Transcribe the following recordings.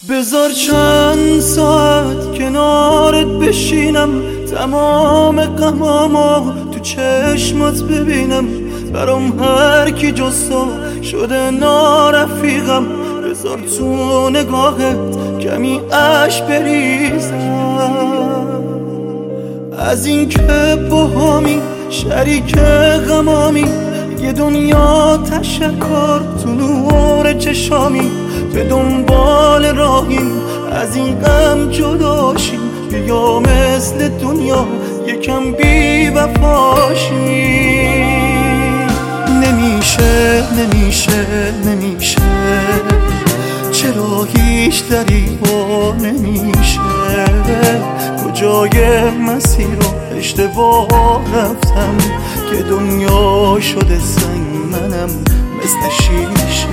بذار چند ساعت کنارت بشینم، تمام غمامو تو چشمات ببینم. برام هر کی جز تو شده نارفیقم. بذار تو نگاهت کمی اشک بریزم. از این که باهامی شریک غمامی، یه دنیا تشکر تو نور چشامی. به دنبال راهیم از این غم جداشیم، بیا مثل دنیا یکم بی وفاشیم. نمیشه نمیشه نمیشه، چرا هیچ دریغا نمیشه. کجای مسیر رو اشتباه رفتم که دنیا شده سنگ، منم مثل شیشه.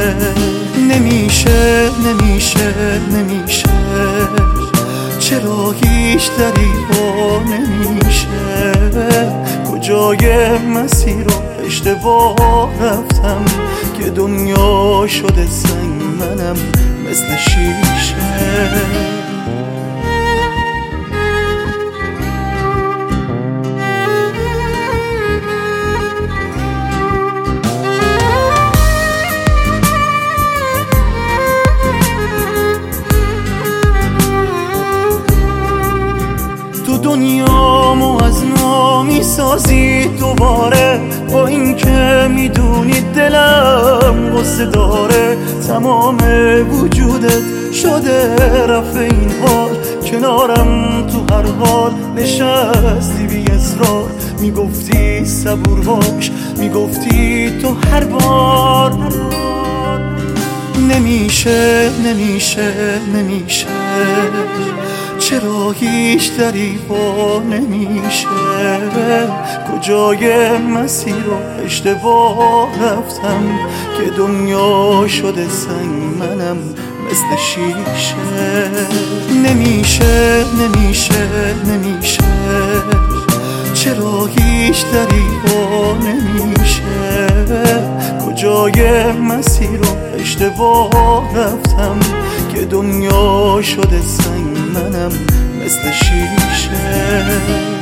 نمیشه نمیشه نمیشه، چرا هیچ دریغا نمیشه. کجای مسیر رو اشتباه رفتم که دنیا شده سنگ، منم مثل شیشه. دنیامو از نو میسازی دوباره، با این که میدونی دلم غصه داره. تمام وجودت شده رفع این حال، کنارم تو هر حال نشستی بی اصرار. میگفتی صبور باش، میگفتی تو هر بار. نمیشه نمیشه نمیشه، چرا هیچ دریغا نمیشه. کجای مسیر رو اشتباه رفتم که دنیا شده سنگ، منم مثل شیشه. نمیشه نمیشه نمیشه، چرا هیچ دریغا نمیشه. کجای مسیر رو اشتباه رفتم که دنیا شده سنگ، منم مثل شیشه.